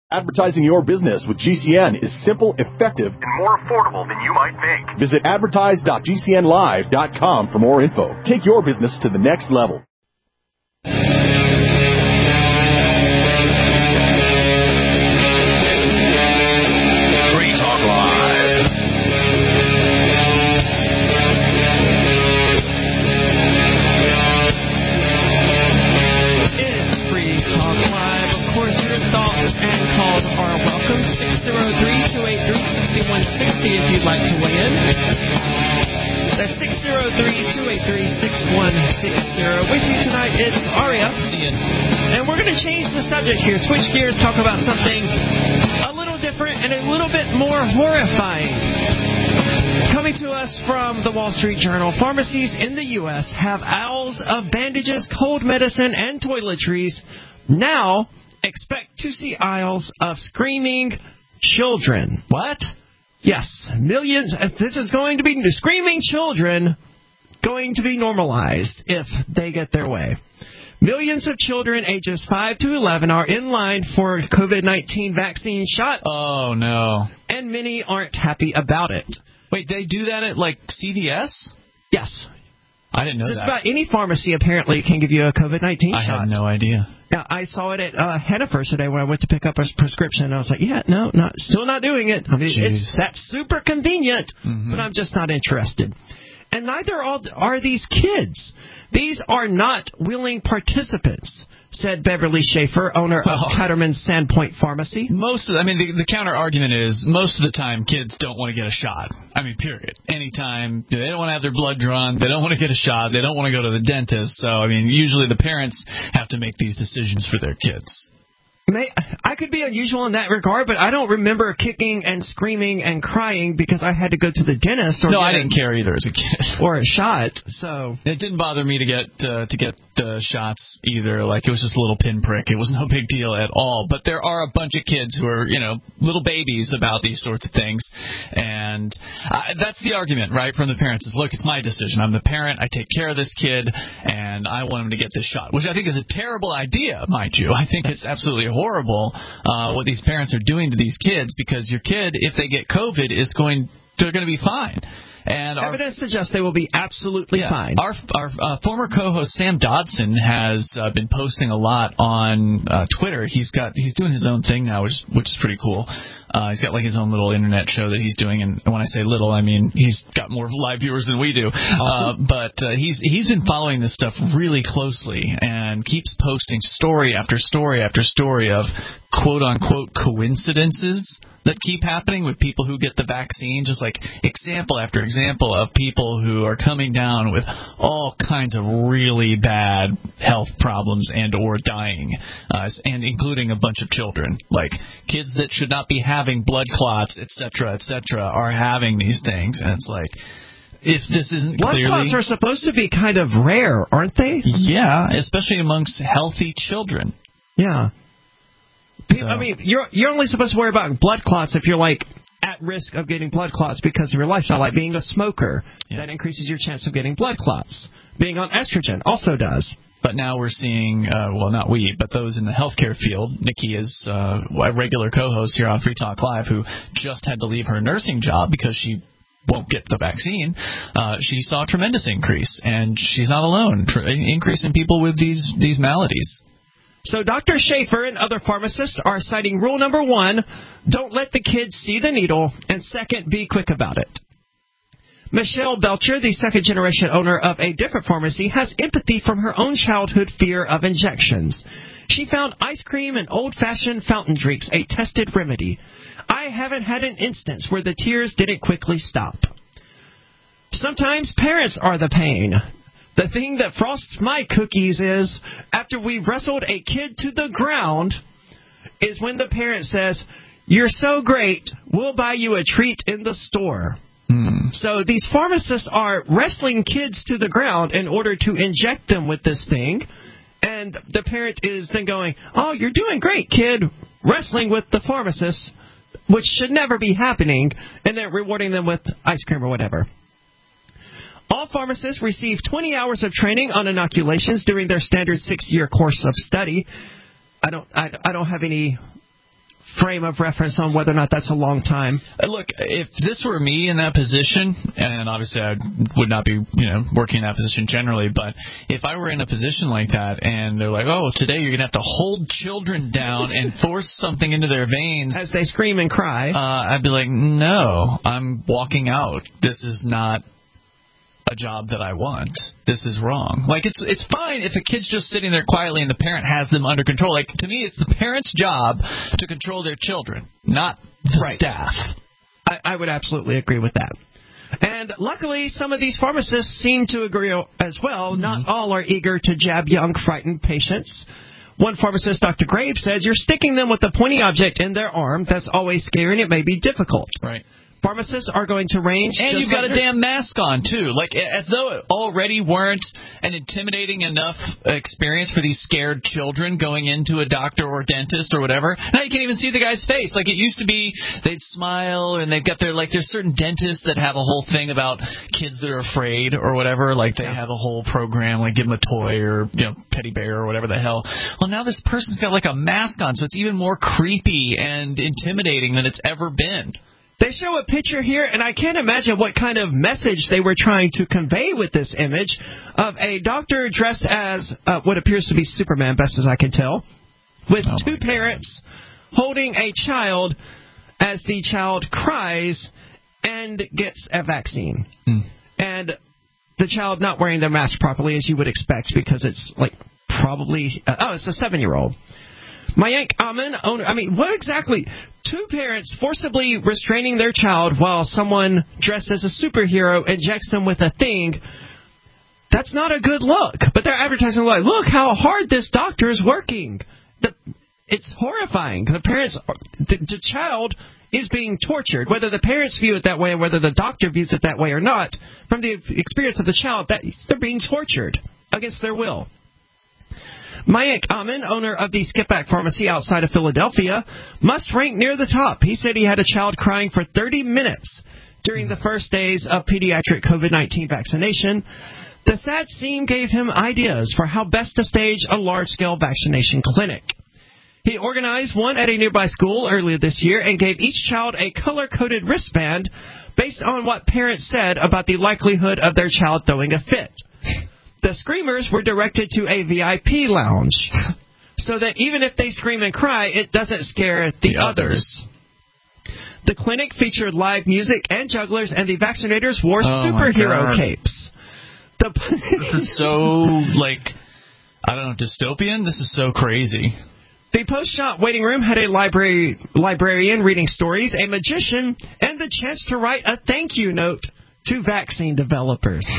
Advertising your business with GCN is simple, effective, and more affordable than you might think. Visit advertise.gcnlive.com for more info. Take your business to the next level. Free Talk Live. It's Free Talk Live. Of course, your thoughts and calls are welcome. 603-283-6160 if you'd like to weigh in. That's 603-283-6160. With you tonight, it's Aria. And we're going to change the subject here. Switch gears, talk about something a little different and a little bit more horrifying. Coming to us from the Wall Street Journal, pharmacies in the U.S. have aisles of bandages, cold medicine, and toiletries. Now, expect to see aisles of screaming children. What? Yes, millions. This is going to be screaming children going to be normalized if they get their way. Millions of children ages 5 to 11 are in line for COVID-19 vaccine shots. Oh, no. And many aren't happy about it. Wait, they do that at, like, CVS? Yes. I didn't know Just that. about any pharmacy apparently can give you a COVID-19 shot. I had no idea. Yeah, I saw it at Hannaford's today when I went to pick up a prescription. And I was like, still not doing it. I mean, that's super convenient, but I'm just not interested. And neither are these kids. These are not willing participants, said Beverly Schaefer, owner of Cutterman's Sandpoint Pharmacy. The counter argument is most of the time kids don't want to get a shot. I mean, period. Anytime they don't want to have their blood drawn, they don't want to get a shot, they don't want to go to the dentist. So, I mean, usually the parents have to make these decisions for their kids. I could be unusual in that regard, but I don't remember kicking and screaming and crying because I had to go to the dentist. I didn't care either as a kid. Or a shot. So it didn't bother me to get shots either. Like, it was just a little pinprick. It was no big deal at all. But there are a bunch of kids who are, little babies about these sorts of things, and that's the argument, right, from the parents is, look, it's my decision. I'm the parent. I take care of this kid, and I want him to get this shot, which I think is a terrible idea, mind you. I think it's absolutely horrible what these parents are doing to these kids, because your kid, if they get COVID, they're going to be fine. And evidence suggests they will be absolutely fine. Our former co-host Sam Dodson has been posting a lot on Twitter. He's doing his own thing now, which is pretty cool. He's got like his own little internet show that he's doing, and when I say little, I mean he's got more live viewers than we do. Awesome. But he's been following this stuff really closely and keeps posting story after story after story of quote unquote coincidences that keep happening with people who get the vaccine, just like example after example of people who are coming down with all kinds of really bad health problems and or dying, and including a bunch of children, like kids that should not be having blood clots, etc., are having these things, and it's like, if this isn't blood clearly... clots are supposed to be kind of rare, aren't they? Yeah, especially amongst healthy children. Yeah. So. I mean, you're only supposed to worry about blood clots if you're, like, at risk of getting blood clots because of your lifestyle, like being a smoker. Yeah. That increases your chance of getting blood clots. Being on estrogen also does. But now we're seeing, not we, but those in the healthcare field. Nikki is a regular co-host here on Free Talk Live who just had to leave her nursing job because she won't get the vaccine. She saw a tremendous increase, and she's not alone. Increase in people with these maladies. So Dr. Schaefer and other pharmacists are citing rule number 1, don't let the kids see the needle, and second, be quick about it. Michelle Belcher, the second-generation owner of a different pharmacy, has empathy from her own childhood fear of injections. She found ice cream and old-fashioned fountain drinks a tested remedy. I haven't had an instance where the tears didn't quickly stop. Sometimes parents are the pain. The thing that frosts my cookies is, after we've wrestled a kid to the ground, is when the parent says, "You're so great, we'll buy you a treat in the store." So these pharmacists are wrestling kids to the ground in order to inject them with this thing. And the parent is then going, "Oh, you're doing great, kid," wrestling with the pharmacist, which should never be happening, and then rewarding them with ice cream or whatever. All pharmacists receive 20 hours of training on inoculations during their standard 6-year course of study. I don't have any frame of reference on whether or not that's a long time. Look, if this were me in that position, and obviously I would not be, working in that position generally, but if I were in a position like that and they're like, oh, today you're going to have to hold children down and force something into their veins as they scream and cry, I'd be like, no, I'm walking out. This is not a job that I want. This is wrong. Like, it's fine if a kid's just sitting there quietly and the parent has them under control. Like, to me, it's the parent's job to control their children, not the staff. I would absolutely agree with that. And luckily, some of these pharmacists seem to agree as well. Mm-hmm. Not all are eager to jab young, frightened patients. One pharmacist, Dr. Graves, says you're sticking them with a pointy object in their arm. That's always scary, and it may be difficult. Right. Pharmacists are going to range. And you've got a damn mask on, too. Like, as though it already weren't an intimidating enough experience for these scared children going into a doctor or dentist or whatever. Now you can't even see the guy's face. Like, it used to be they'd smile, and they've got there's certain dentists that have a whole thing about kids that are afraid or whatever. Like, they have a whole program, like give them a toy or, teddy bear or whatever the hell. Well, now this person's got, like, a mask on, so it's even more creepy and intimidating than it's ever been. They show a picture here, and I can't imagine what kind of message they were trying to convey with this image of a doctor dressed as what appears to be Superman, best as I can tell, with two parents holding a child as the child cries and gets a vaccine. And the child not wearing their mask properly, as you would expect, because it's like probably it's a 7-year-old. Mayank Amin, owner. I mean, what exactly? Two parents forcibly restraining their child while someone dressed as a superhero injects them with a thing. That's not a good look. But they're advertising like, look how hard this doctor is working. It's horrifying. The child is being tortured. Whether the parents view it that way or whether the doctor views it that way or not, from the experience of the child, they're being tortured against their will. Mayank Amin, owner of the Skipback Pharmacy outside of Philadelphia, must rank near the top. He said he had a child crying for 30 minutes during the first days of pediatric COVID-19 vaccination. The sad scene gave him ideas for how best to stage a large-scale vaccination clinic. He organized one at a nearby school earlier this year and gave each child a color-coded wristband based on what parents said about the likelihood of their child throwing a fit. The screamers were directed to a VIP lounge so that even if they scream and cry, it doesn't scare the others. The clinic featured live music and jugglers, and the vaccinators wore superhero capes. This is so, dystopian? This is so crazy. The post-shot waiting room had a librarian reading stories, a magician, and the chance to write a thank you note to vaccine developers.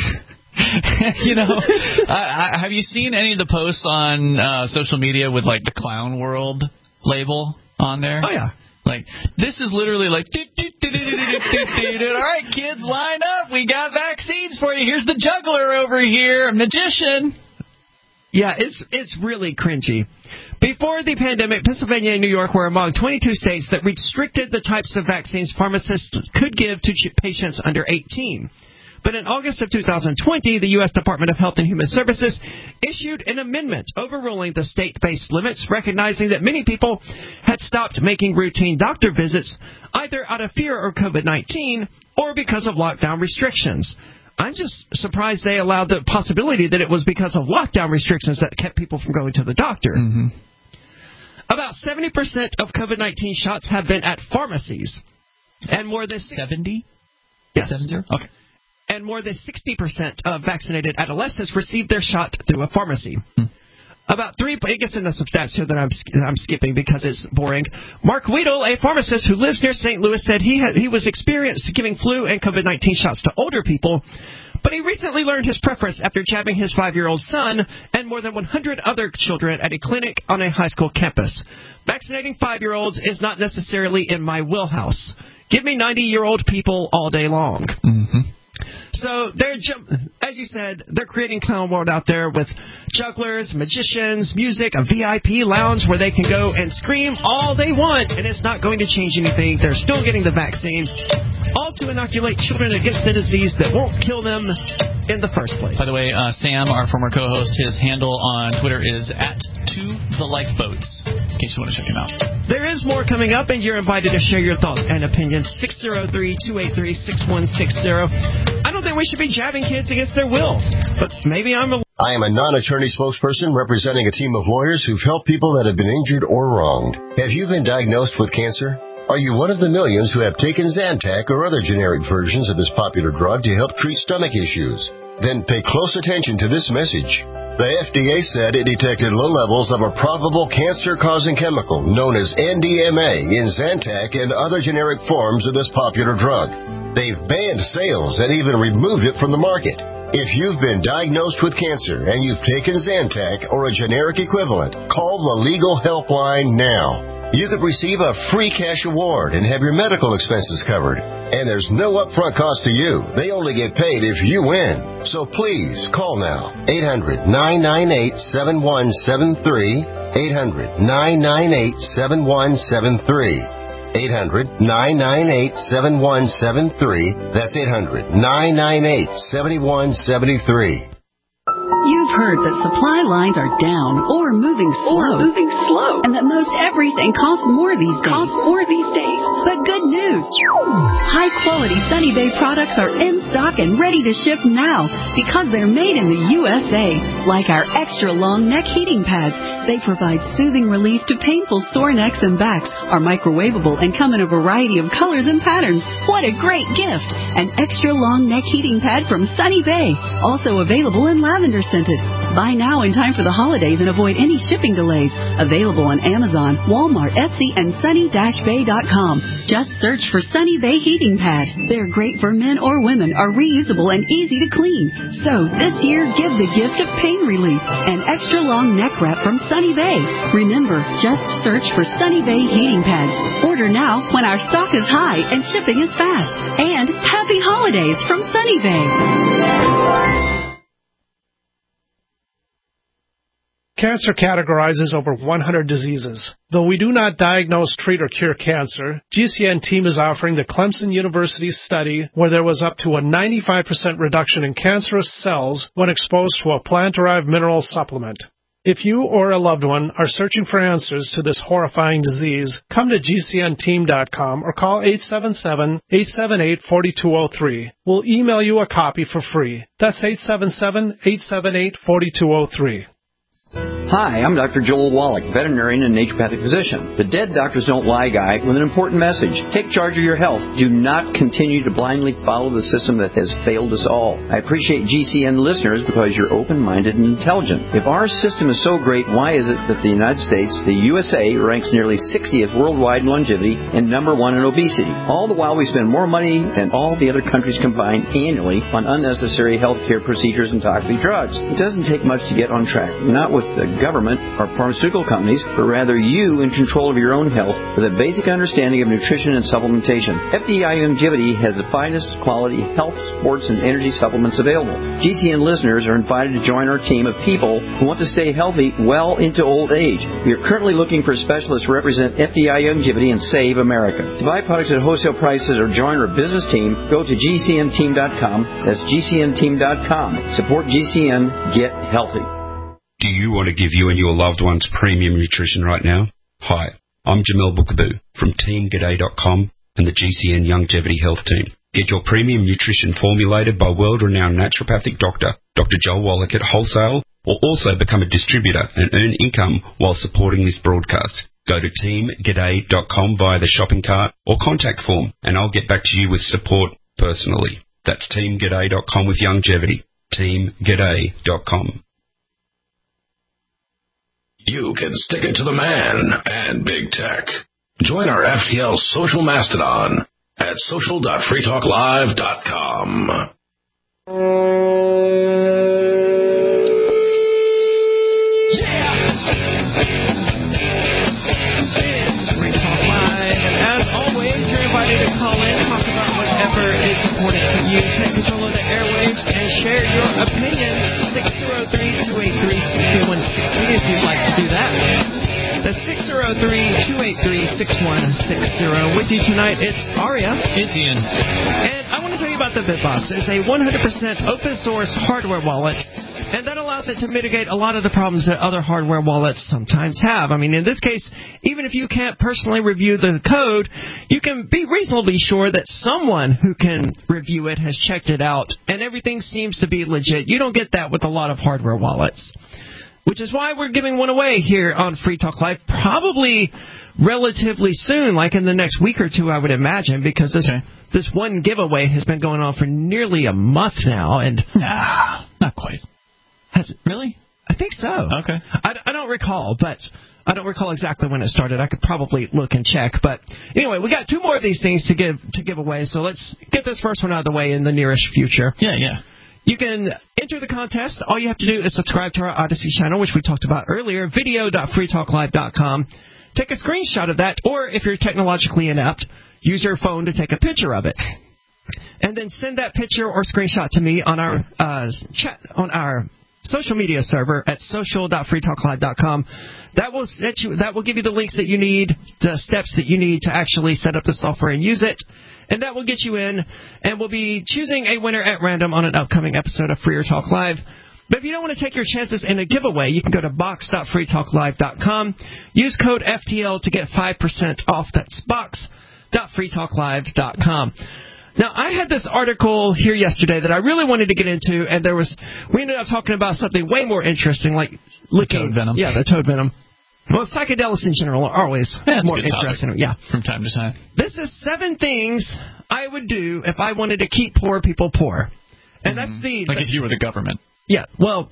Have you seen any of the posts on social media with, the Clown World label on there? Oh, yeah. This is literally all right, kids, line up. We got vaccines for you. Here's the juggler over here, a magician. Yeah, it's really cringy. Before the pandemic, Pennsylvania and New York were among 22 states that restricted the types of vaccines pharmacists could give to patients under 18. But in August of 2020, the U.S. Department of Health and Human Services issued an amendment overruling the state-based limits, recognizing that many people had stopped making routine doctor visits either out of fear of COVID-19 or because of lockdown restrictions. I'm just surprised they allowed the possibility that it was because of lockdown restrictions that kept people from going to the doctor. Mm-hmm. About 70% of COVID-19 shots have been at pharmacies. And more than 70? Yes. 70? Okay. And more than 60% of vaccinated adolescents received their shot through a pharmacy. It gets into some stats here that I'm skipping because it's boring. Mark Weedle, a pharmacist who lives near St. Louis, said he was experienced giving flu and COVID-19 shots to older people, but he recently learned his preference after jabbing his 5-year-old son and more than 100 other children at a clinic on a high school campus. Vaccinating 5-year-olds is not necessarily in my wheelhouse. Give me 90-year-old people all day long. Mm-hmm. So, as you said, they're creating Clown World out there with jugglers, magicians, music, a VIP lounge where they can go and scream all they want, and it's not going to change anything. They're still getting the vaccine, all to inoculate children against the disease that won't kill them in the first place. By the way, Sam, our former co-host, his handle on Twitter is @ToTheLifeboats. in case you want to check him out. There is more coming up, and you're invited to share your thoughts and opinions. 603-283-6160. I don't think we should be jabbing kids against their will, but maybe I am a non-attorney spokesperson representing a team of lawyers who've helped people that have been injured or wronged. Have you been diagnosed with cancer? Are you one of the millions who have taken Zantac or other generic versions of this popular drug to help treat stomach issues? Then pay close attention to this message. The FDA said it detected low levels of a probable cancer-causing chemical known as NDMA in Zantac and other generic forms of this popular drug. They've banned sales and even removed it from the market. If you've been diagnosed with cancer and you've taken Zantac or a generic equivalent, call the legal helpline now. You could receive a free cash award and have your medical expenses covered. And there's no upfront cost to you. They only get paid if you win. So please, call now. 800-998-7173. 800-998-7173. 800-998-7173. That's 800-998-7173. You've heard that supply lines are down or moving slow. And that most everything costs more these days. But good news. High-quality Sunny Bay products are in stock and ready to ship now because they're made in the USA. Like our extra-long neck heating pads. They provide soothing relief to painful sore necks and backs, are microwavable, and come in a variety of colors and patterns. What a great gift! An extra-long neck heating pad from Sunny Bay. Also available in lavender scented. Buy now in time for the holidays and avoid any shipping delays. Available on Amazon, Walmart, Etsy, and sunny-bay.com. Just search for Sunny Bay Heating Pad. They're great for men or women, are reusable and easy to clean. So this year, give the gift of pain relief. An extra long neck wrap from Sunny Bay. Remember, just search for Sunny Bay Heating Pads. Order now when our stock is high and shipping is fast. And happy holidays from Sunny Bay. Cancer categorizes over 100 diseases. Though we do not diagnose, treat, or cure cancer, GCN team is offering the Clemson University study where there was up to a 95% reduction in cancerous cells when exposed to a plant-derived mineral supplement. If you or a loved one are searching for answers to this horrifying disease, come to GCNteam.com or call 877-878-4203. We'll email you a copy for free. That's 877-878-4203. Hi, I'm Dr. Joel Wallach, veterinarian and naturopathic physician. The Dead Doctors Don't Lie guy with an important message. Take charge of your health. Do not continue to blindly follow the system that has failed us all. I appreciate GCN listeners because you're open-minded and intelligent. If our system is so great, why is it that the United States, the USA, ranks nearly 60th worldwide in longevity and number 1 in obesity? All the while we spend more money than all the other countries combined annually on unnecessary health care procedures and toxic drugs. It doesn't take much to get on track. Not with the government or pharmaceutical companies, but rather you in control of your own health with a basic understanding of nutrition and supplementation. FDI Longevity has the finest quality health, sports, and energy supplements available. GCN listeners are invited to join our team of people who want to stay healthy well into old age. We are currently looking for specialists to represent FDI Longevity and Save America. To buy products at wholesale prices or join our business team, go to GCNteam.com. That's GCNteam.com. Support GCN. Get healthy. Do you want to give you and your loved ones premium nutrition right now? Hi, I'm Jamel Bookaboo from TeamGaday.com and the GCN Longevity Health Team. Get your premium nutrition formulated by world-renowned naturopathic doctor, Dr. Joel Wallach at wholesale, or also become a distributor and earn income while supporting this broadcast. Go to TeamGaday.com via the shopping cart or contact form, and I'll get back to you with support personally. That's TeamGaday.com with longevity. TeamGaday.com. You can stick it to the man and big tech. Join our FTL social mastodon at social.freetalklive.com. Yeah! It's Free Talk Live, and as always, you're invited to call in, talk about whatever is important to you, take control of the airwaves, and share your opinions. 603-283-6160 if you'd like to do that. That's 603-283-6160. With you tonight, it's Aria. It's Ian. And I want to tell you about the BitBox. It's a 100% open source hardware wallet And that allows it to mitigate a lot of the problems that other hardware wallets sometimes have. I mean, in this case, even if you can't personally review the code, you can be reasonably sure that someone who can review it has checked it out, and everything seems to be legit. You don't get that with a lot of hardware wallets. Which is why we're giving one away here on Free Talk Live, probably relatively soon, like in the next week or two, I would imagine, because this one giveaway has been going on for nearly a month now. And nah, not quite. Has it? Really? I think so. Okay. I don't recall, but I don't recall exactly when it started. I could probably look and check. But anyway, we got 2 more of these things to give away, so let's get this first one out of the way in the nearest future. Yeah. You can enter the contest. All you have to do is subscribe to our Odyssey channel, which we talked about earlier, video.freetalklive.com. Take a screenshot of that, or if you're technologically inept, use your phone to take a picture of it. And then send that picture or screenshot to me on our chat on our social media server at social.freetalklive.com. That will give you the links that you need, the steps that you need to actually set up the software and use it. And that will get you in, and we'll be choosing a winner at random on an upcoming episode of Freer Talk Live. But if you don't want to take your chances in a giveaway, you can go to box.freetalklive.com. Use code FTL to get 5% off. That's box.freetalklive.com. Now, I had this article here yesterday that I really wanted to get into, and we ended up talking about something way more interesting, like toad venom. Yeah, the toad venom. Well, psychedelics in general are always more interesting. Yeah, from time to time. This is 7 things I would do if I wanted to keep poor people poor, and that's if you were the government. Yeah. Well,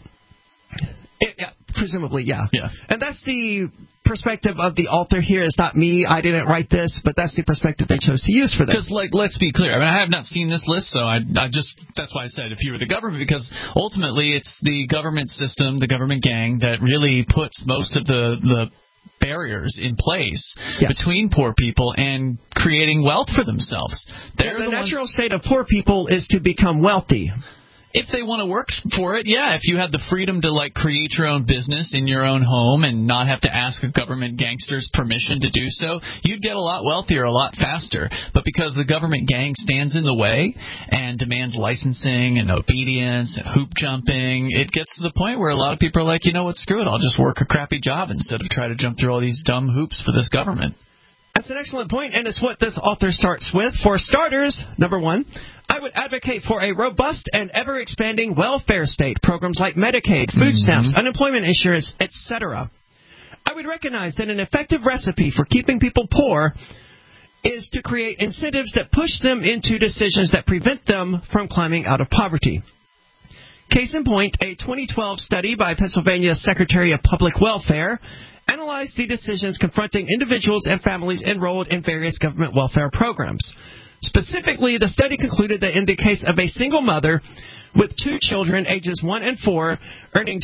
presumably, yeah. Yeah. And that's the perspective of the author here. It's not me. I didn't write this, but that's the perspective they chose to use for this. Because, let's be clear. I mean, I have not seen this list, so that's why I said if you were the government, because ultimately it's the government system, the government gang, that really puts most of the barriers in place between poor people and creating wealth for themselves. The natural state of poor people is to become wealthy. If they want to work for it, yeah. If you had the freedom to create your own business in your own home and not have to ask a government gangster's permission to do so, you'd get a lot wealthier a lot faster. But because the government gang stands in the way and demands licensing and obedience and hoop jumping, it gets to the point where a lot of people are like, you know what, screw it, I'll just work a crappy job instead of try to jump through all these dumb hoops for this government. That's an excellent point, and it's what this author starts with. For starters, number 1, I would advocate for a robust and ever-expanding welfare state, programs like Medicaid, food stamps, unemployment insurance, etc. I would recognize that an effective recipe for keeping people poor is to create incentives that push them into decisions that prevent them from climbing out of poverty. Case in point, a 2012 study by Pennsylvania's Secretary of Public Welfare analyzed the decisions confronting individuals and families enrolled in various government welfare programs. Specifically, the study concluded that in the case of a single mother with 2 children, ages 1 and 4, earning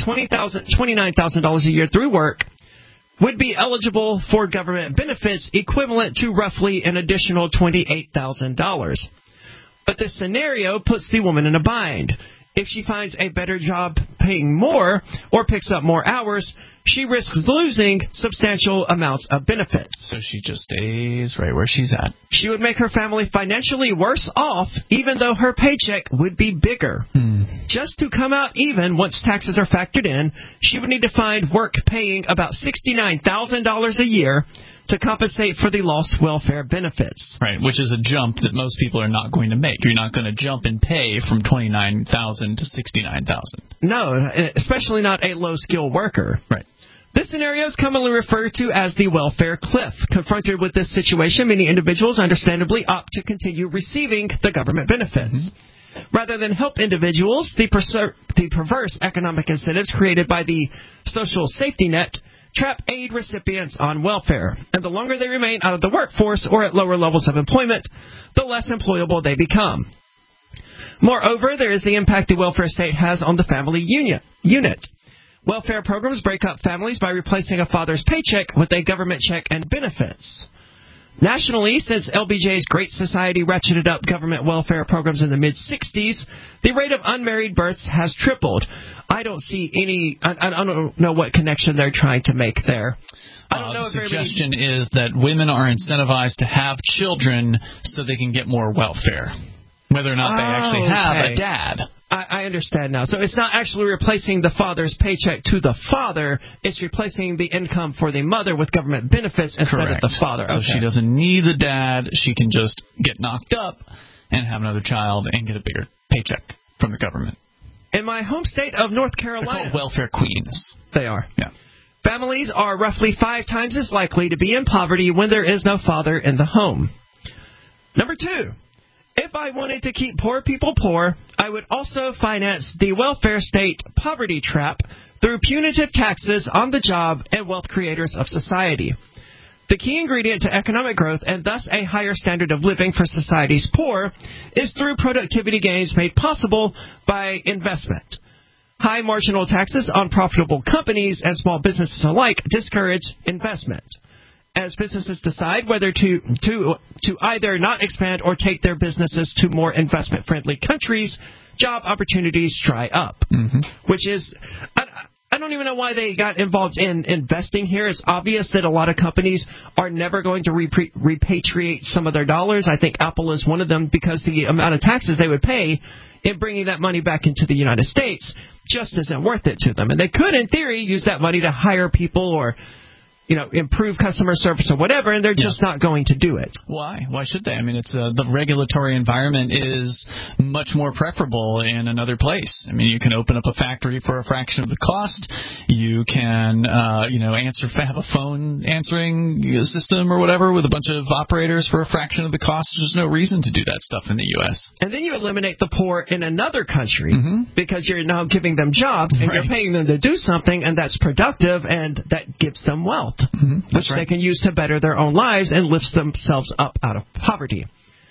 $29,000 a year through work, would be eligible for government benefits equivalent to roughly an additional $28,000. But this scenario puts the woman in a bind. If she finds a better job paying more or picks up more hours, she risks losing substantial amounts of benefits. So she just stays right where she's at. She would make her family financially worse off, even though her paycheck would be bigger. Just to come out even once taxes are factored in, she would need to find work paying about $69,000 a year to compensate for the lost welfare benefits. Right, which is a jump that most people are not going to make. You're not going to jump in pay from $29,000 to $69,000. No, especially not a low-skill worker. Right. This scenario is commonly referred to as the welfare cliff. Confronted with this situation, many individuals understandably opt to continue receiving the government benefits. Rather than help individuals, the perverse economic incentives created by the social safety net trap aid recipients on welfare. And the longer they remain out of the workforce or at lower levels of employment, the less employable they become. Moreover, there is the impact the welfare state has on the family unit. Welfare programs break up families by replacing a father's paycheck with a government check and benefits. Nationally, since LBJ's Great Society ratcheted up government welfare programs in the mid-'60s, the rate of unmarried births has tripled. I don't see any... I don't know what connection they're trying to make there. I don't know. The suggestion is that women are incentivized to have children so they can get more welfare, whether or not they actually have a dad. I understand now. So it's not actually replacing the father's paycheck to the father. It's replacing the income for the mother with government benefits instead Correct. of the father. So she doesn't need the dad. She can just get knocked up and have another child and get a bigger paycheck from the government. In my home state of North Carolina. They're called welfare queens. They are. Yeah. Families are roughly 5 times as likely to be in poverty when there is no father in the home. Number 2. If I wanted to keep poor people poor, I would also finance the welfare state poverty trap through punitive taxes on the job and wealth creators of society. The key ingredient to economic growth and thus a higher standard of living for society's poor is through productivity gains made possible by investment. High marginal taxes on profitable companies and small businesses alike discourage investment. As businesses decide whether to either not expand or take their businesses to more investment-friendly countries, job opportunities dry up. Mm-hmm. Which is, I don't even know why they got involved in investing here. It's obvious that a lot of companies are never going to repatriate some of their dollars. I think Apple is one of them because the amount of taxes they would pay in bringing that money back into the United States just isn't worth it to them. And they could, in theory, use that money to hire people or improve customer service or whatever, and they're just not going to do it. Why? Why should they? I mean, it's the regulatory environment is much more preferable in another place. I mean, you can open up a factory for a fraction of the cost. You can, have a phone answering system or whatever with a bunch of operators for a fraction of the cost. There's no reason to do that stuff in the U.S. And then you eliminate the poor in another country because you're now giving them jobs and you're paying them to do something, and that's productive, and that gives them wealth. Which they can use to better their own lives and lift themselves up out of poverty.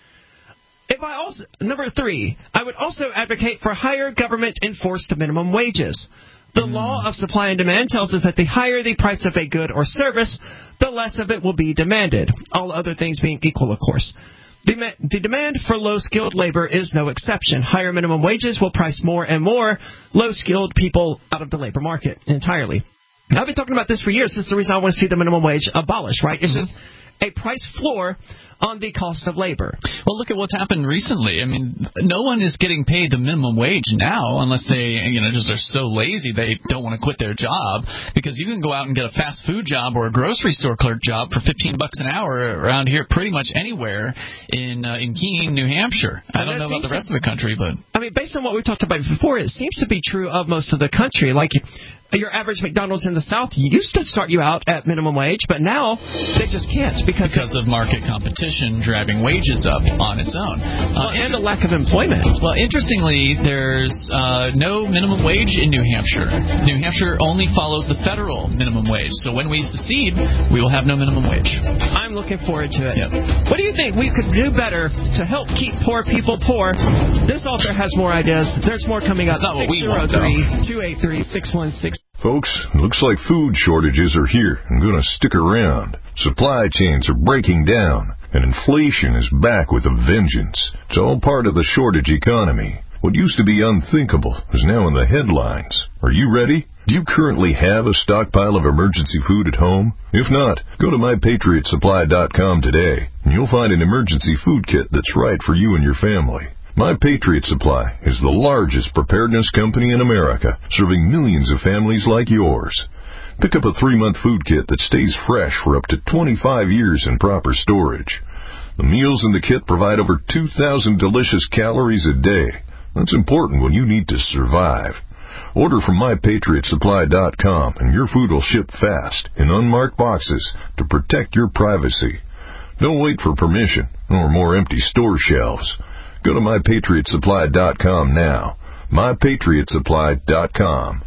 Number 3, I would also advocate for higher government-enforced minimum wages. The law of supply and demand tells us that the higher the price of a good or service, the less of it will be demanded, all other things being equal, of course. The demand for low-skilled labor is no exception. Higher minimum wages will price more and more low-skilled people out of the labor market entirely. I've been talking about this for years. This is the reason I want to see the minimum wage abolished, right? It's just a price floor on the cost of labor. Well, look at what's happened recently. I mean, no one is getting paid the minimum wage now unless they, just are so lazy they don't want to quit their job, because you can go out and get a fast food job or a grocery store clerk job for $15 an hour around here pretty much anywhere in Keene, New Hampshire. I don't know about the rest of the country, but based on what we talked about before, it seems to be true of most of the country. Like your average McDonald's in the South used to start you out at minimum wage, but now they just can't because of market competition driving wages up on its own. And the lack of employment. Well, interestingly, there's no minimum wage in New Hampshire. New Hampshire only follows the federal minimum wage. So when we secede, we will have no minimum wage. I'm looking forward to it. Yep. What do you think we could do better to help keep poor people poor? This author has more ideas. There's more coming up. That's not what we want, though. 603-283-6160. Folks, looks like food shortages are here and going to stick around. Supply chains are breaking down, and inflation is back with a vengeance. It's all part of the shortage economy. What used to be unthinkable is now in the headlines. Are you ready? Do you currently have a stockpile of emergency food at home? If not, go to MyPatriotSupply.com today, and you'll find an emergency food kit that's right for you and your family. My Patriot Supply is the largest preparedness company in America, serving millions of families like yours. Pick up a 3-month food kit that stays fresh for up to 25 years in proper storage. The meals in the kit provide over 2,000 delicious calories a day. That's important when you need to survive. Order from MyPatriotSupply.com and your food will ship fast in unmarked boxes to protect your privacy. Don't wait for permission or more empty store shelves. Go to MyPatriotSupply.com now. MyPatriotSupply.com.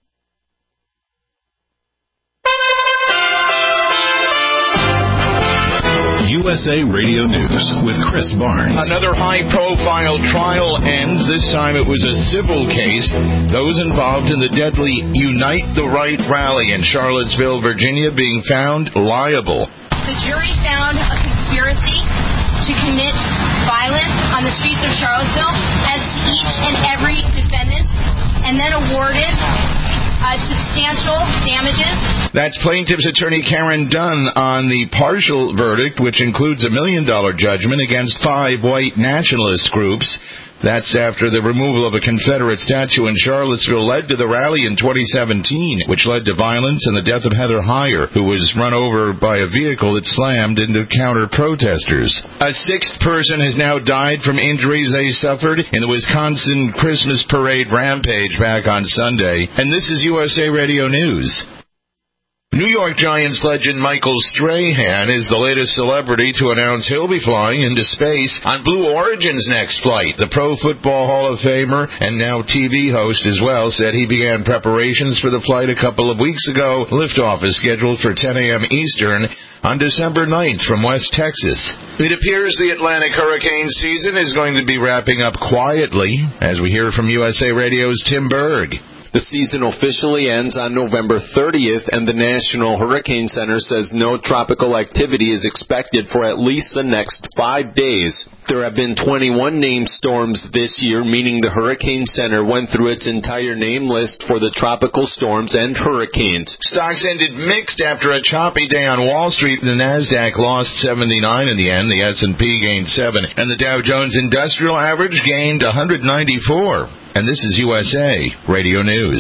USA Radio News with Chris Barnes. Another high-profile trial ends. This time it was a civil case. Those involved in the deadly Unite the Right rally in Charlottesville, Virginia, being found liable. The jury found a conspiracy to commit violence on the streets of Charlottesville as to each and every defendant, and then awarded substantial damages. That's plaintiff's attorney Karen Dunn on the partial verdict, which includes $1 million judgment against 5 white nationalist groups. That's after the removal of a Confederate statue in Charlottesville led to the rally in 2017, which led to violence and the death of Heather Heyer, who was run over by a vehicle that slammed into counter-protesters. A sixth person has now died from injuries they suffered in the Wisconsin Christmas parade rampage back on Sunday. And this is USA Radio News. New York Giants legend Michael Strahan is the latest celebrity to announce he'll be flying into space on Blue Origin's next flight. The Pro Football Hall of Famer and now TV host as well said he began preparations for the flight a couple of weeks ago. Liftoff is scheduled for 10 a.m. Eastern on December 9th from West Texas. It appears the Atlantic hurricane season is going to be wrapping up quietly, as we hear from USA Radio's Tim Berg. The season officially ends on November 30th, and the National Hurricane Center says no tropical activity is expected for at least the next 5 days. There have been 21 named storms this year, meaning the Hurricane Center went through its entire name list for the tropical storms and hurricanes. Stocks ended mixed after a choppy day on Wall Street. The Nasdaq lost 79 in the end, the S&P gained 7, and the Dow Jones Industrial Average gained 194. And this is USA Radio News.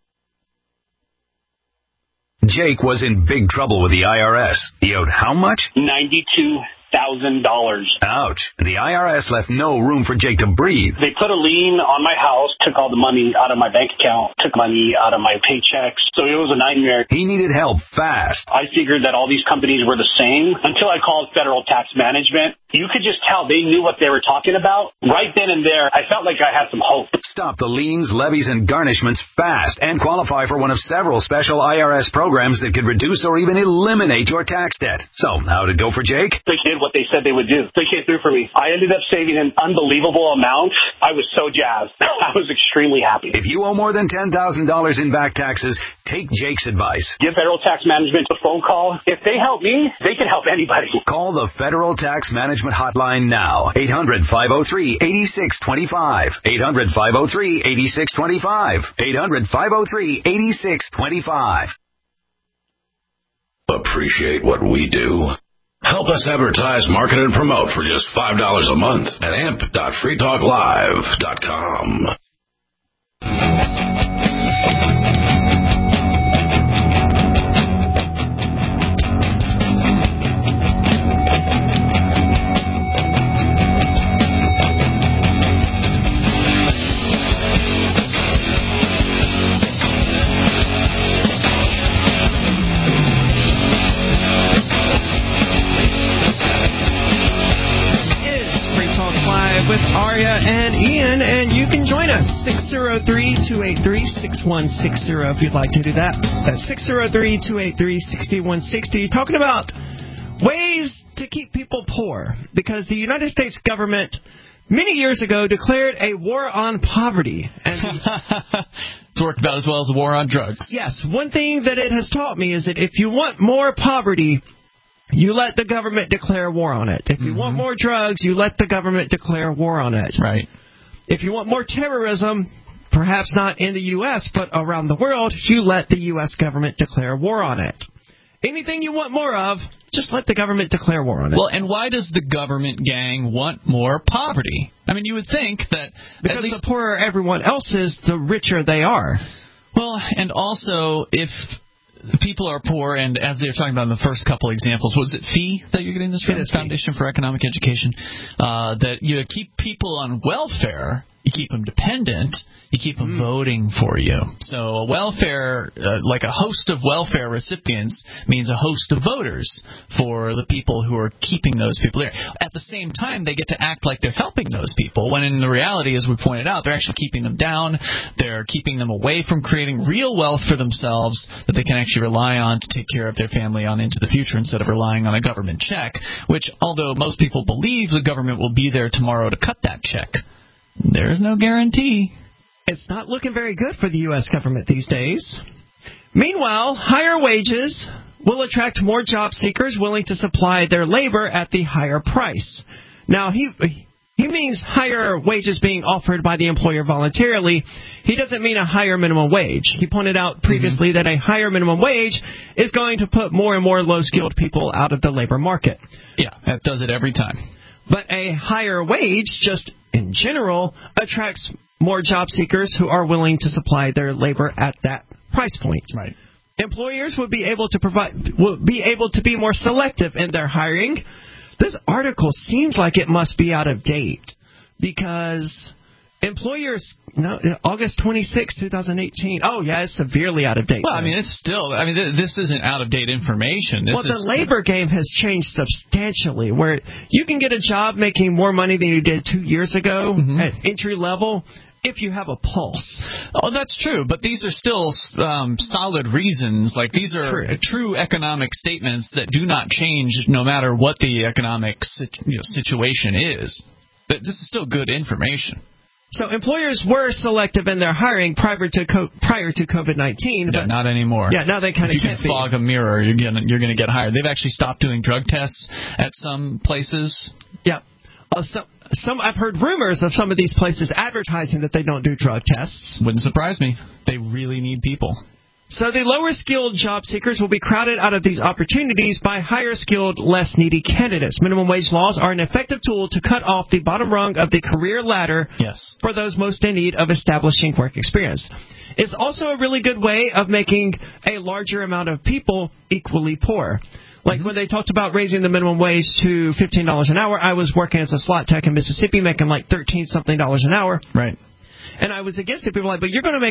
Jake was in big trouble with the IRS. He owed how much? $92,000. Ouch. The IRS left no room for Jake to breathe. They put a lien on my house, took all the money out of my bank account, took money out of my paychecks. So it was a nightmare. He needed help fast. I figured that all these companies were the same until I called Federal Tax Management. You could just tell they knew what they were talking about. Right then and there, I felt like I had some hope. Stop the liens, levies, and garnishments fast and qualify for one of several special IRS programs that could reduce or even eliminate your tax debt. So, how did it go for Jake? They did what they said they would do. They came through for me. I ended up saving an unbelievable amount. I was so jazzed. I was extremely happy. If you owe more than $10,000 in back taxes, take Jake's advice. Give Federal Tax Management a phone call. If they help me, they can help anybody. Call the Federal Tax Management hotline now. 800-503-8625. 800-503-8625. 800-503-8625. Appreciate what we do? Help us advertise, market, and promote for just $5 a month at amp.freetalklive.com. With Aria and Ian, and you can join us 603-283-6160 if you'd like to do that. That's 603-283-6160. Talking about ways to keep people poor, because the United States government many years ago declared a war on poverty. And it's worked about as well as a war on drugs. Yes, one thing that it has taught me is that if you want more poverty, you let the government declare war on it. If you want more drugs, you let the government declare war on it. Right. If you want more terrorism, perhaps not in the U.S., but around the world, you let the U.S. government declare war on it. Anything you want more of, just let the government declare war on it. Well, and why does the government gang want more poverty? I mean, you would think that because at least the poorer everyone else is, the richer they are. Well, and also if people are poor, and as they were talking about in the first couple examples, was it FEE that you're getting this from? Foundation for Economic Education. That you keep people on welfare, you keep them dependent, you keep them voting for you. So a welfare, like a host of welfare recipients, means a host of voters for the people who are keeping those people there. At the same time, they get to act like they're helping those people, when in the reality, as we pointed out, they're actually keeping them down. They're keeping them away from creating real wealth for themselves that they can actually rely on to take care of their family on into the future, instead of relying on a government check, which, although most people believe the government will be there tomorrow to cut that check, there is no guarantee. It's not looking very good for the U.S. government these days. Meanwhile, higher wages will attract more job seekers willing to supply their labor at the higher price. Now, he means higher wages being offered by the employer voluntarily. He doesn't mean a higher minimum wage. He pointed out previously that a higher minimum wage is going to put more and more low-skilled people out of the labor market. Yeah, that does it every time. But a higher wage just in in general attracts more job seekers who are willing to supply their labor at that price point. Right. Employers will be able to be more selective in their hiring. This article seems like it must be out of date because August 26, 2018. Oh, yeah, it's severely out of date. Well, I mean, this isn't out of date information. The labor game has changed substantially where you can get a job making more money than you did 2 years ago at entry level if you have a pulse. Oh, that's true, but these are still solid reasons. Like, these are true economic statements that do not change no matter what the economic situation is. This is still good information. So employers were selective in their hiring prior to COVID-19. Yeah, not anymore. Yeah, now they kind of can't be. If you can fog a mirror, you're going to get hired. They've actually stopped doing drug tests at some places. Yeah. I've heard rumors of some of these places advertising that they don't do drug tests. Wouldn't surprise me. They really need people. So the lower-skilled job seekers will be crowded out of these opportunities by higher-skilled, less-needy candidates. Minimum wage laws are an effective tool to cut off the bottom rung of the career ladder for those most in need of establishing work experience. It's also a really good way of making a larger amount of people equally poor. Like when they talked about raising the minimum wage to $15 an hour, I was working as a slot tech in Mississippi making like $13-something an hour. Right. And I was against it. People were like, but you're going to make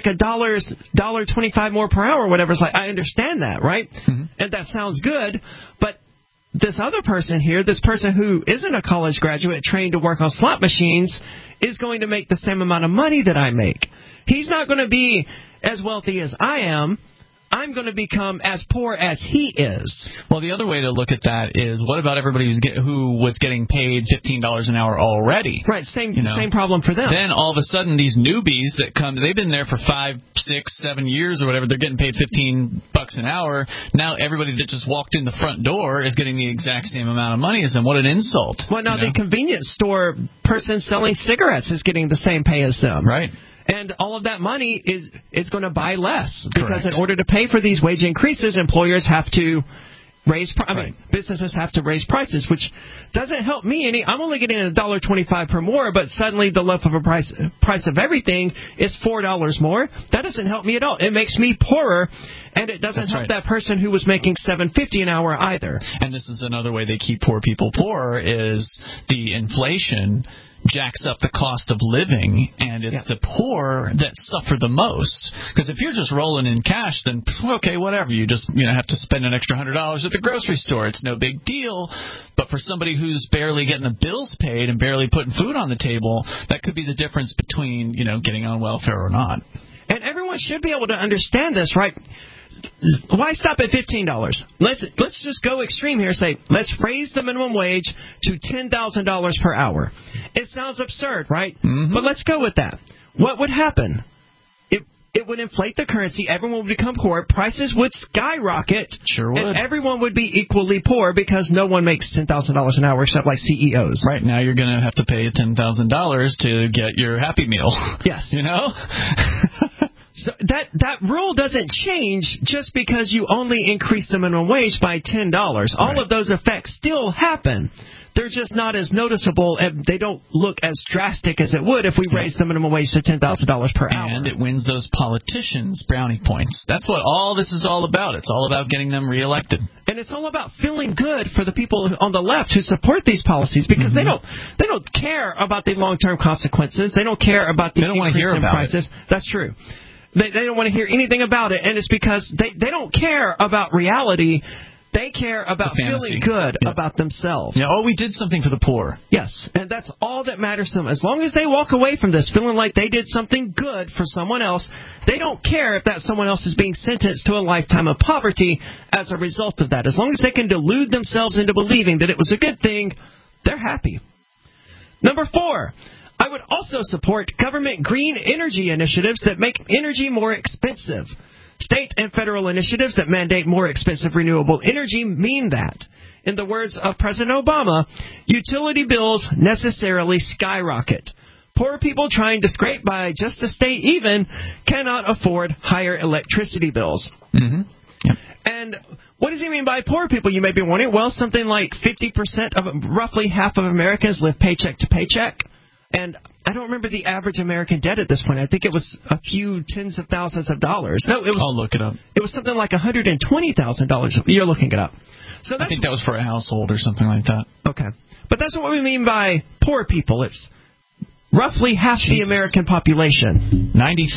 $1.25 more per hour or whatever. It's like, I understand that, right? And that sounds good. But this other person here, this person who isn't a college graduate trained to work on slot machines, is going to make the same amount of money that I make. He's not going to be as wealthy as I am. I'm going to become as poor as he is. Well, the other way to look at that is, what about everybody who was getting paid $15 an hour already? Right, same problem for them. Then all of a sudden, these newbies that come, they've been there for 5, 6, 7 years or whatever. They're getting paid $15 an hour. Now everybody that just walked in the front door is getting the exact same amount of money as them. What an insult! Well, now the convenience store person selling cigarettes is getting the same pay as them. Right. And all of that money is going to buy less because in order to pay for these wage increases, employers have to businesses have to raise prices, which doesn't help me any. I'm only getting $1.25 per more, but suddenly the loaf of a price of everything is $4 more. That doesn't help me at all. It makes me poorer, and it doesn't help that person who was making $7.50 an hour either. And this is another way they keep poor people poorer is the inflation jacks up the cost of living, and it's the poor that suffer the most. Because if you're just rolling in cash, then okay, whatever. You just have to spend an extra $100 at the grocery store. It's no big deal. But for somebody who's barely getting the bills paid and barely putting food on the table, that could be the difference between getting on welfare or not. And everyone should be able to understand this, right? Why stop at $15? Let's just go extreme here. Say, let's raise the minimum wage to $10,000 per hour. It sounds absurd, right? But let's go with that. What would happen? It would inflate the currency. Everyone would become poor. Prices would skyrocket. Sure would. And everyone would be equally poor because no one makes $10,000 an hour except like CEOs. Right. Now you're going to have to pay $10,000 to get your Happy Meal. Yes. So that rule doesn't change just because you only increase the minimum wage by $10. All of those effects still happen. They're just not as noticeable, and they don't look as drastic as it would if we raise the minimum wage to $10,000 per hour. And it wins those politicians brownie points. That's what all this is all about. It's all about getting them reelected. And it's all about feeling good for the people on the left who support these policies because they don't care about the long-term consequences. They don't care about the increase in prices. That's true. They don't want to hear anything about it, and it's because they don't care about reality. They care about feeling good about themselves. Yeah, we did something for the poor. Yes, and that's all that matters to them. As long as they walk away from this feeling like they did something good for someone else, they don't care if that someone else is being sentenced to a lifetime of poverty as a result of that. As long as they can delude themselves into believing that it was a good thing, they're happy. Number 4. I would also support government green energy initiatives that make energy more expensive. State and federal initiatives that mandate more expensive renewable energy mean that. In the words of President Obama, utility bills necessarily skyrocket. Poor people trying to scrape by just to stay even cannot afford higher electricity bills. And what does he mean by poor people, you may be wondering? Well, something like 50% of roughly half of Americans live paycheck to paycheck. And I don't remember the average American debt at this point. I think it was a few tens of thousands of dollars. No, it was. I'll look it up. It was something like $120,000. You're looking it up. So I think that was for a household or something like that. Okay. But that's what we mean by poor people. It's roughly half the American population.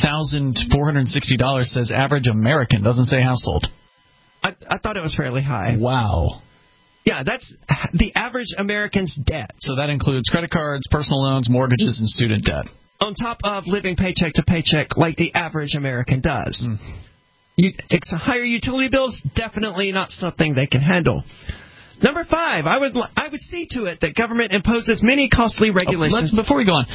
$90,460 says average American. Doesn't say household. I thought it was fairly high. Wow. Yeah, that's the average American's debt. So that includes credit cards, personal loans, mortgages, and student debt. On top of living paycheck to paycheck like the average American does. Higher utility bills, definitely not something they can handle. Number 5, I would see to it that government imposes many costly regulations. Before we go on,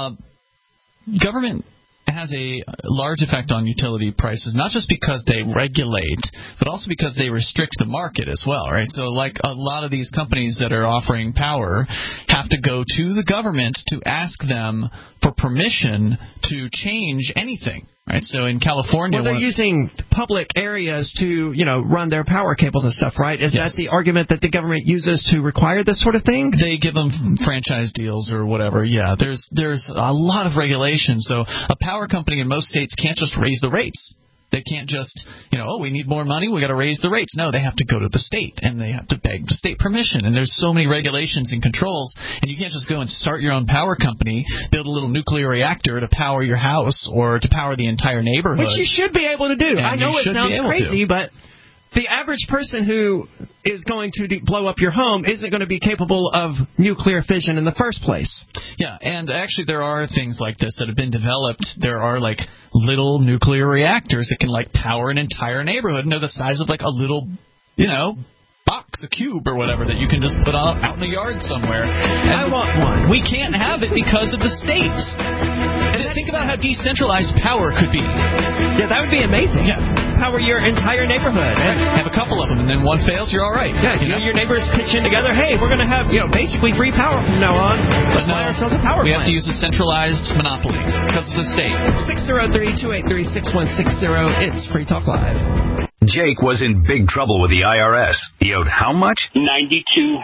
government has a large effect on utility prices, not just because they regulate, but also because they restrict the market as well, right? So like a lot of these companies that are offering power have to go to the government to ask them for permission to change anything. Right, so in California, they're using public areas to, run their power cables and stuff, right? Is that the argument that the government uses to require this sort of thing? They give them franchise deals or whatever. Yeah, there's a lot of regulation. So a power company in most states can't just raise the rates. They can't just, we need more money, we got to raise the rates. No, they have to go to the state, and they have to beg the state permission. And there's so many regulations and controls, and you can't just go and start your own power company, build a little nuclear reactor to power your house or to power the entire neighborhood. Which you should be able to do. And I know it sounds crazy, but the average person who is going to blow up your home isn't going to be capable of nuclear fission in the first place. Yeah, and actually there are things like this that have been developed. There are like little nuclear reactors that can power an entire neighborhood, and they're the size of like a little, box, a cube or whatever that you can just put out in the yard somewhere. And I want one. We can't have it because of the states. Think about how decentralized power could be. Yeah, that would be amazing. Yeah. Power your entire neighborhood. Right. Have a couple of them, and then one fails, you're all right. Yeah, your neighbors pitch in together. Hey, we're going to have basically free power from now on. Let's buy ourselves a power plant. We have to use a centralized monopoly because of the state. 603-283-6160. It's Free Talk Live. Jake was in big trouble with the IRS. He owed how much? $92,000.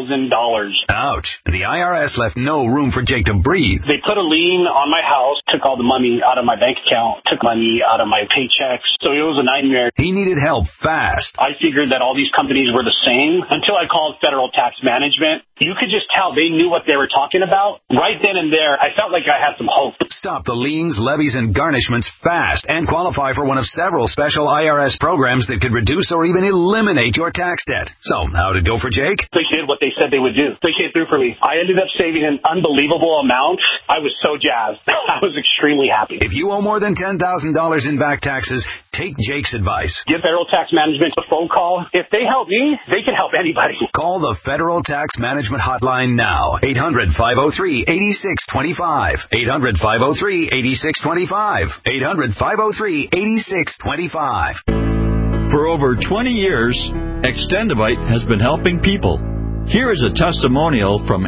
Ouch. The IRS left no room for Jake to breathe. They put a lien on my house, took all the money out of my bank account, took money out of my paychecks. So it was a nightmare. He needed help fast. I figured that all these companies were the same until I called Federal Tax Management. You could just tell they knew what they were talking about. Right then and there, I felt like I had some hope. Stop the liens, levies, and garnishments fast and qualify for one of several special IRS programs that could reduce or even eliminate your tax debt. So, how'd it go for Jake? They did what they said they would do. They came through for me. I ended up saving an unbelievable amount. I was so jazzed. I was extremely happy. If you owe more than $10,000 in back taxes, take Jake's advice. Give Federal Tax Management a phone call. If they help me, they can help anybody. Call the Federal Tax Management hotline now. 800-503-8625. 800-503-8625. 800-503-8625. For over 20 years, Extendivite has been helping people. Here is a testimonial from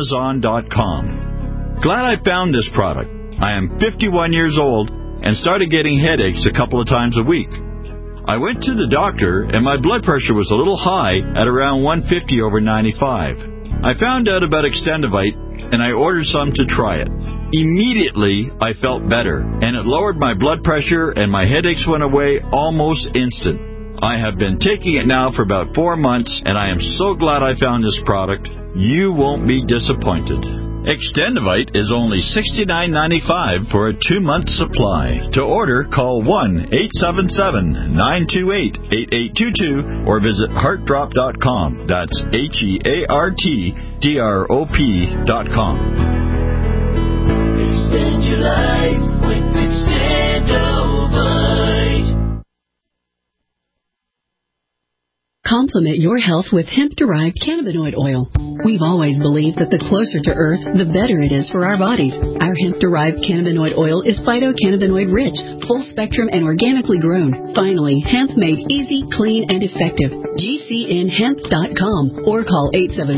Amazon.com. Glad I found this product. I am 51 years old and started getting headaches a couple of times a week. I went to the doctor and my blood pressure was a little high at around 150/95. I found out about Extendivite and I ordered some to try it. Immediately, I felt better and it lowered my blood pressure and my headaches went away almost instant. I have been taking it now for about 4 months and I am so glad I found this product. You won't be disappointed. Extendivite is only $69.95 for a 2-month supply. To order, call 1-877-928-8822 or visit heartdrop.com. That's HEARTDROP.com. Extend your life with Extendivite. Complement your health with hemp-derived cannabinoid oil. We've always believed that the closer to Earth, the better it is for our bodies. Our hemp-derived cannabinoid oil is phytocannabinoid rich, full spectrum, and organically grown. Finally, hemp made easy, clean, and effective. GCNhemp.com or call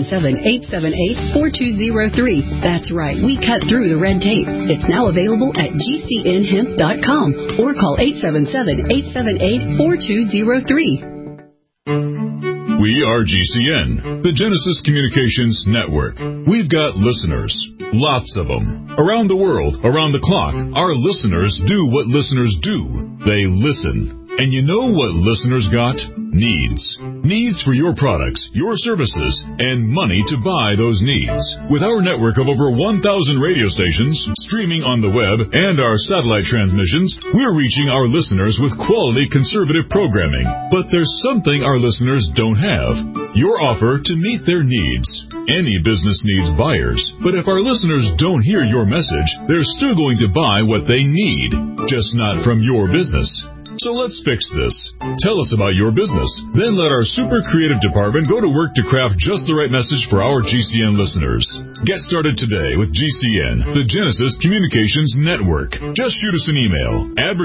877-878-4203. That's right, we cut through the red tape. It's now available at GCNhemp.com or call 877-878-4203. We are GCN, the Genesis Communications Network. We've got listeners, lots of them. Around the world, around the clock, our listeners do what listeners do. They listen. And you know what listeners got? Needs. Needs for your products, your services, and money to buy those needs. With our network of over 1,000 radio stations, streaming on the web, and our satellite transmissions, we're reaching our listeners with quality conservative programming. But there's something our listeners don't have. Your offer to meet their needs. Any business needs buyers, but if our listeners don't hear your message, they're still going to buy what they need, just not from your business. So let's fix this. Tell us about your business. Then let our super creative department go to work to craft just the right message for our GCN listeners. Get started today with GCN, the Genesis Communications Network. Just shoot us an email.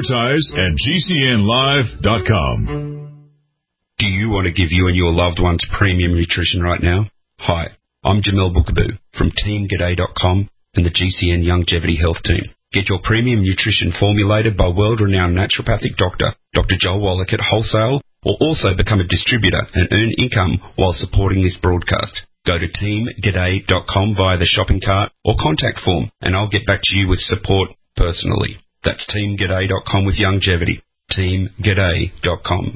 Advertise@gcnlive.com. Do you want to give you and your loved ones premium nutrition right now? Hi, I'm Jamel Bookaboo from TeamGaday.com and the GCN Longevity Health Team. Get your premium nutrition formulated by world-renowned naturopathic doctor, Dr. Joel Wallach at wholesale, or also become a distributor and earn income while supporting this broadcast. Go to teamgaday.com via the shopping cart or contact form, and I'll get back to you with support personally. That's teamgaday.com with longevity. teamgaday.com.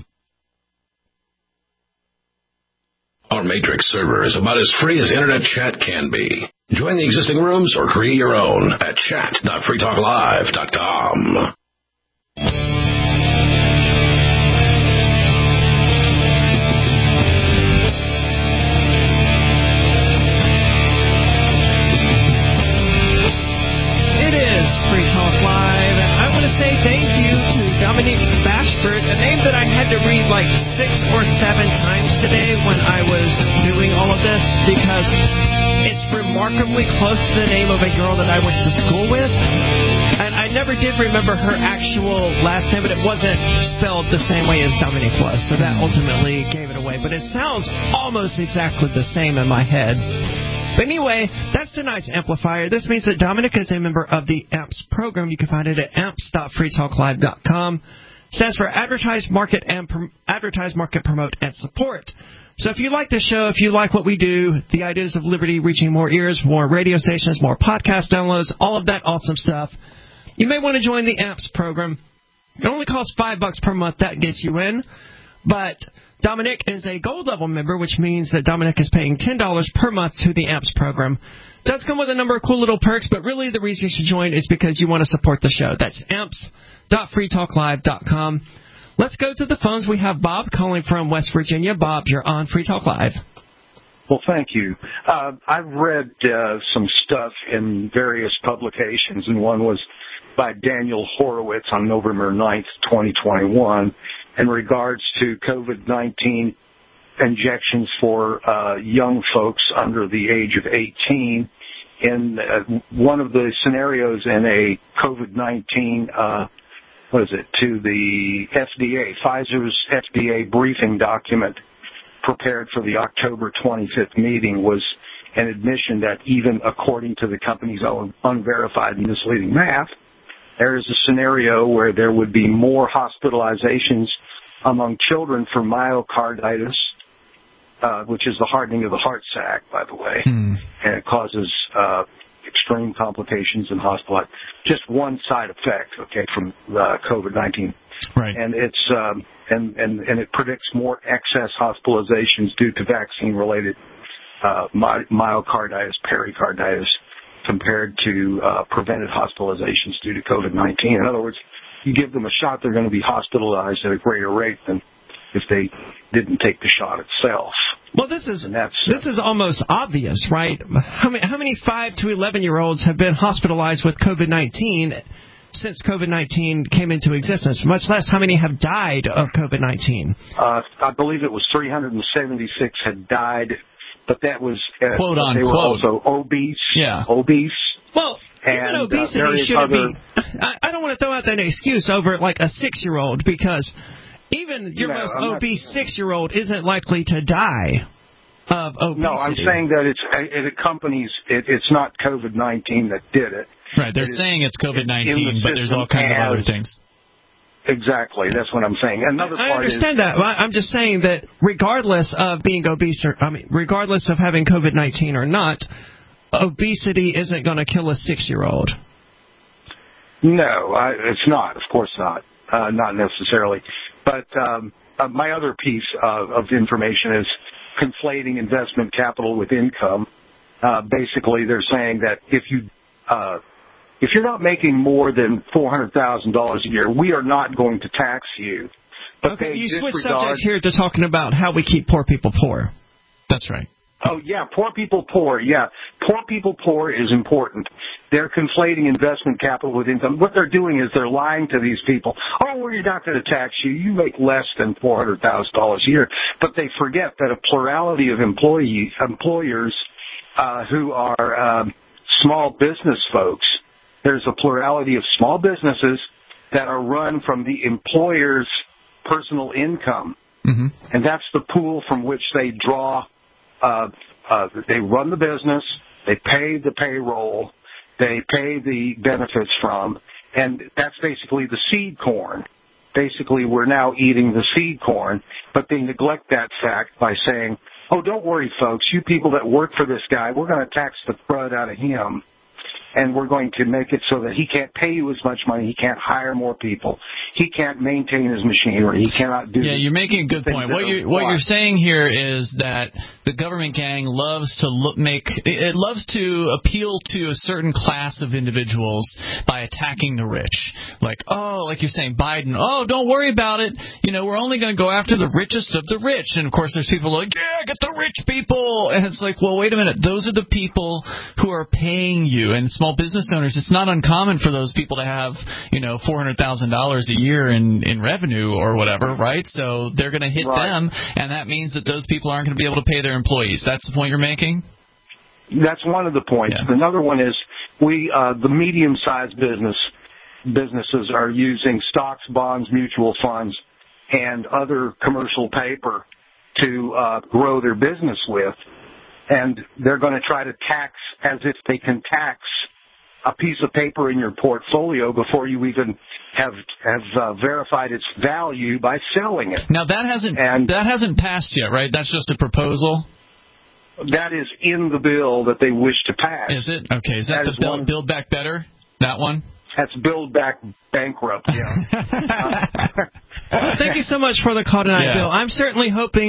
Our Matrix server is about as free as internet chat can be. Join the existing rooms or create your own at chat.freetalklive.com. It is Free Talk Live, and I want to say thank you to Dominique Bashford, a name that I had to read like 6 or 7 times today when I was doing all of this, because it's remarkably close to the name of a girl that I went to school with. And I never did remember her actual last name, but it wasn't spelled the same way as Dominique was. So that ultimately gave it away. But it sounds almost exactly the same in my head. But anyway, that's tonight's amplifier. This means that Dominic is a member of the AMPS program. You can find it at amps.freetalklive.com. It stands for Advertise, Market, Promote, and Support. So if you like the show, if you like what we do, the ideas of liberty, reaching more ears, more radio stations, more podcast downloads, all of that awesome stuff, you may want to join the AMPS program. It only costs $5 per month. That gets you in. But Dominic is a gold level member, which means that Dominic is paying $10 per month to the AMPS program. It does come with a number of cool little perks, but really the reason you should join is because you want to support the show. That's amps.freetalklive.com. Let's go to the phones. We have Bob calling from West Virginia. Bob, you're on Free Talk Live. Well, thank you. I've read some stuff in various publications, and one was by Daniel Horowitz on November 9th, 2021, in regards to COVID-19 injections for young folks under the age of 18. In one of the scenarios in a COVID-19 to the FDA, Pfizer's FDA briefing document prepared for the October 25th meeting was an admission that even according to the company's own unverified and misleading math, there is a scenario where there would be more hospitalizations among children for myocarditis, which is the hardening of the heart sac, by the way, and it causes extreme complications in hospital. Just one side effect, from COVID-19. Right. And it's and it predicts more excess hospitalizations due to vaccine-related myocarditis, pericarditis, compared to prevented hospitalizations due to COVID-19. In other words, you give them a shot, they're going to be hospitalized at a greater rate than if they didn't take the shot itself. Well, this is almost obvious, right? How many 5 to 11-year-olds have been hospitalized with COVID-19 since COVID-19 came into existence? Much less how many have died of COVID-19. I believe it was 376 had died, but that was quote unquote. They were also obese. Yeah. Obese. Well, even obesity shouldn't be. I don't want to throw out that excuse over like a 6-year-old, because even your most obese 6-year-old isn't likely to die of obesity. No, I'm saying that it accompanies. It's not COVID-19 that did it. Right, they're saying it's COVID-19, but there's all kinds of other things. Exactly. That's what I'm saying. Another part I understand that. I'm just saying that regardless of being obese, regardless of having COVID-19 or not, obesity isn't going to kill a 6-year-old. No, it's not. Of course not. Not necessarily. But my other piece of information is conflating investment capital with income. Basically, they're saying that if you're not making more than $400,000 a year, we are not going to tax you. But okay, you switched subjects here to talking about how we keep poor people poor. That's right. Oh, yeah, poor people poor, yeah. Poor people poor is important. They're conflating investment capital with income. What they're doing is they're lying to these people. Oh, well, you're not going to tax you. You make less than $400,000 a year. But they forget that a plurality of employers who are small business folks, there's a plurality of small businesses that are run from the employer's personal income. Mm-hmm. And that's the pool from which they draw. They run the business, they pay the payroll, they pay the benefits from, and that's basically the seed corn. Basically, we're now eating the seed corn, but they neglect that fact by saying, oh, don't worry, folks, you people that work for this guy, we're going to tax the crud out of him. And we're going to make it so that he can't pay you as much money. He can't hire more people. He can't maintain his machinery. He cannot do. Yeah, you're making a good point. What you're saying here is that the government gang loves to appeal to a certain class of individuals by attacking the rich. Like you're saying, Biden. Oh, don't worry about it. We're only going to go after the richest of the rich. And of course, there's people like, yeah, get the rich people. And it's like, well, wait a minute. Those are the people who are paying you. And small business owners, it's not uncommon for those people to have, $400,000 a year in revenue or whatever, right? So they're going to hit them, and that means that those people aren't going to be able to pay their employees. That's the point you're making? That's one of the points. Yeah. Another one is the medium-sized businesses are using stocks, bonds, mutual funds, and other commercial paper to grow their business with. And they're going to try to tax as if they can tax a piece of paper in your portfolio before you even have verified its value by selling it. Now that hasn't passed yet, right? That's just a proposal. That is in the bill that they wish to pass. Is it? Okay. Is that the Build Back Better? That one? That's Build Back Bankrupt. Yeah. Thank you so much for the call tonight, Bill. I'm certainly hoping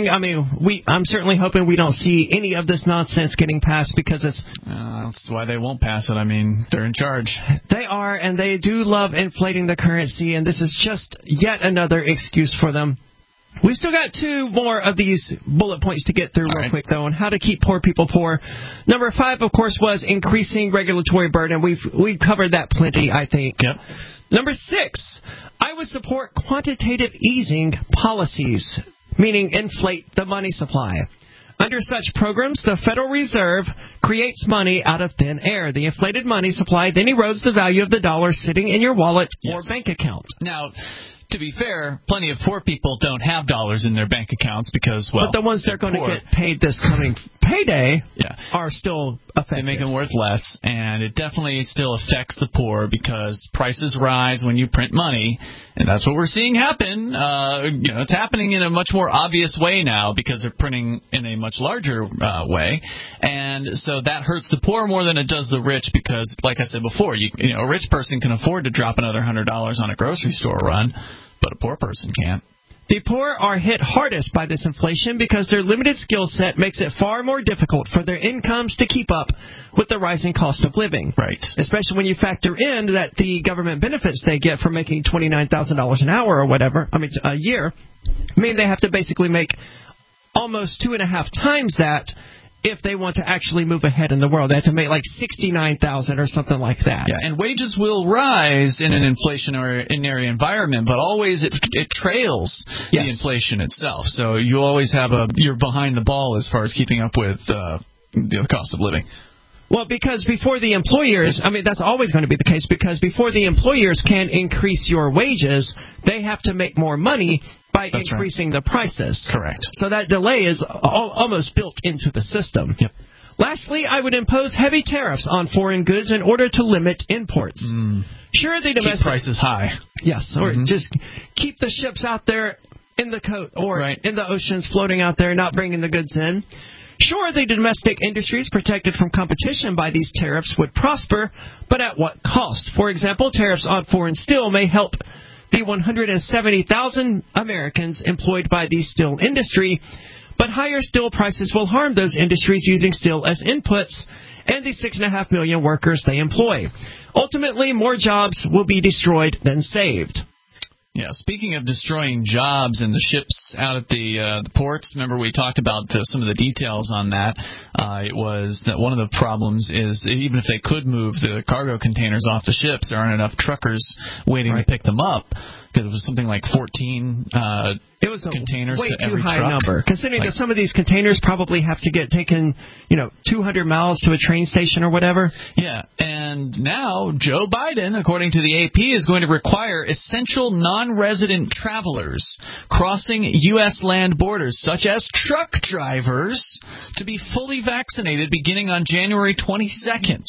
we don't see any of this nonsense getting passed because that's why they won't pass it. They're in charge. They are, and they do love inflating the currency, and this is just yet another excuse for them. We still got 2 more of these bullet points to get through real quick, though, on how to keep poor people poor. Number 5, of course, was increasing regulatory burden. We've covered that plenty, I think. Yep. Number 6, I would support quantitative easing policies, meaning inflate the money supply. Under such programs, the Federal Reserve creates money out of thin air. The inflated money supply then erodes the value of the dollar sitting in your wallet or bank account. Now, to be fair, plenty of poor people don't have dollars in their bank accounts because, but the ones that are going to get paid this coming payday are still affected. They make them worth less, and it definitely still affects the poor because prices rise when you print money, and that's what we're seeing happen. It's happening in a much more obvious way now because they're printing in a much larger way, and so that hurts the poor more than it does the rich because, like I said before, a rich person can afford to drop another $100 on a grocery store run, but a poor person can't. The poor are hit hardest by this inflation because their limited skill set makes it far more difficult for their incomes to keep up with the rising cost of living. Right. Especially when you factor in that the government benefits they get for making $29,000 an hour or whatever, a year, mean they have to basically make almost 2.5 times that if they want to actually move ahead in the world. They have to make like $69,000 or something like that. Yeah, and wages will rise in an inflationary environment, but always it trails the inflation itself. So you always have you're behind the ball as far as keeping up with the cost of living. Well, because before the employers, that's always going to be the case, because before the employers can increase your wages, they have to make more money by increasing the prices. Correct. So that delay is almost built into the system. Yep. Lastly, I would impose heavy tariffs on foreign goods in order to limit imports. Sure, the domestic keep prices high. Yes, or just keep the ships out there in the coast or in the oceans floating out there, not bringing the goods in. Sure, the domestic industries protected from competition by these tariffs would prosper, but at what cost? For example, tariffs on foreign steel may help the 170,000 Americans employed by the steel industry, but higher steel prices will harm those industries using steel as inputs and the 6.5 million workers they employ. Ultimately, more jobs will be destroyed than saved. Yeah, speaking of destroying jobs and the ships out at the ports, remember we talked about some of the details on that. It was that one of the problems is even if they could move the cargo containers off the ships, there aren't enough truckers waiting to pick them up, because it was something like 14 it was a containers way to too every high truck. number, considering that some of these containers probably have to get taken, 200 miles to a train station or whatever. Yeah, and now Joe Biden, according to the AP, is going to require essential non-resident travelers crossing U.S. land borders, such as truck drivers, to be fully vaccinated beginning on January 22nd.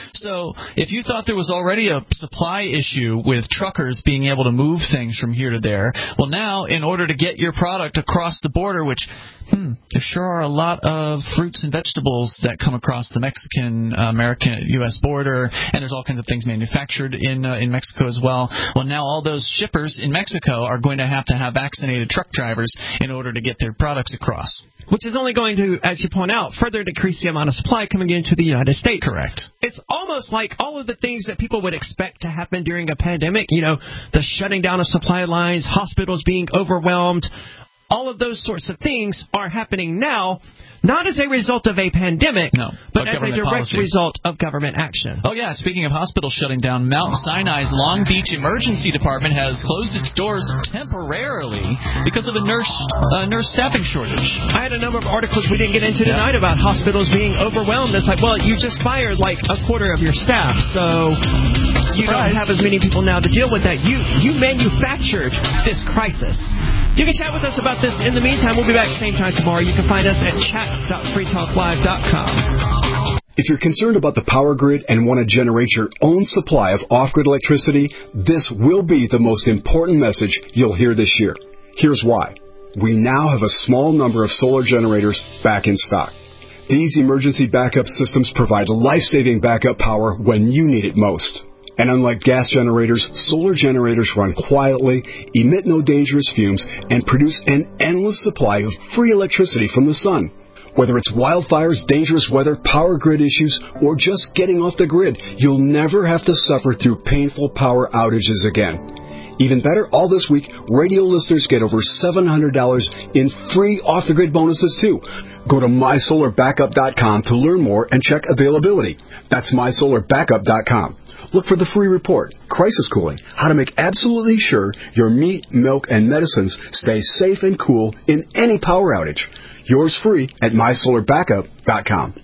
So if you thought there was already a supply issue with truckers being able to move things from here to there, well, now, in order to get your product across the border, which there sure are a lot of fruits and vegetables that come across the Mexican-American-U.S. border, and there's all kinds of things manufactured in Mexico as well. Well, now all those shippers in Mexico are going to have vaccinated truck drivers in order to get their products across. Which is only going to, as you point out, further decrease the amount of supply coming into the United States. Correct. It's almost like all of the things that people would expect to happen during a pandemic, the shutting down of supply lines, hospitals being overwhelmed, all of those sorts of things are happening now, not as a result of a pandemic, but as a direct result of government action. Oh, yeah. Speaking of hospitals shutting down, Mount Sinai's Long Beach Emergency Department has closed its doors temporarily because of a nurse staffing shortage. I had a number of articles we didn't get into tonight about hospitals being overwhelmed. It's like, well, you just fired like a quarter of your staff, so you don't have as many people now to deal with that. You manufactured this crisis. You can chat with us about this. In the meantime, we'll be back same time tomorrow. You can find us at chat.freetalklive.com. If you're concerned about the power grid and want to generate your own supply of off-grid electricity, this will be the most important message you'll hear this year. Here's why. We now have a small number of solar generators back in stock. These emergency backup systems provide life-saving backup power when you need it most. And unlike gas generators, solar generators run quietly, emit no dangerous fumes, and produce an endless supply of free electricity from the sun. Whether it's wildfires, dangerous weather, power grid issues, or just getting off the grid, you'll never have to suffer through painful power outages again. Even better, all this week, radio listeners get over $700 in free off-the-grid bonuses, too. Go to MySolarBackup.com to learn more and check availability. That's MySolarBackup.com. Look for the free report, Crisis Cooling, how to make absolutely sure your meat, milk, and medicines stay safe and cool in any power outage. Yours free at MySolarBackup.com.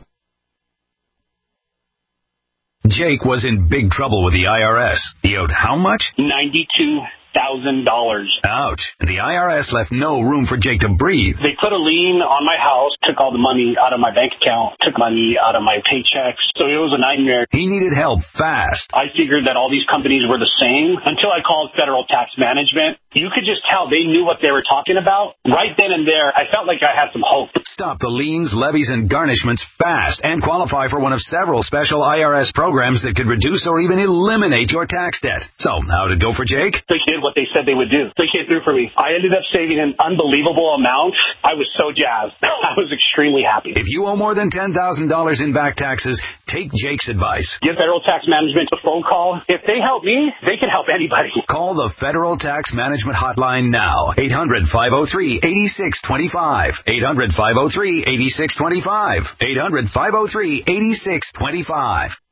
Jake was in big trouble with the IRS. He owed how much? $92,000. Ouch. The IRS left no room for Jake to breathe. They put a lien on my house, took all the money out of my bank account, took money out of my paychecks. So it was a nightmare. He needed help fast. I figured that all these companies were the same until I called Federal Tax Management. You could just tell they knew what they were talking about. Right then and there, I felt like I had some hope. Stop the liens, levies, and garnishments fast and qualify for one of several special IRS programs that could reduce or even eliminate your tax debt. So, how did it go for Jake? They did what they said they would do. They came through for me. I ended up saving an unbelievable amount. I was so jazzed. I was extremely happy. If you owe more than $10,000 in back taxes, take Jake's advice. Give Federal Tax Management a phone call. If they help me, they can help anybody. Call the Federal Tax Management Hotline now. 800-503-8625. 800-503-8625. 800-503-8625.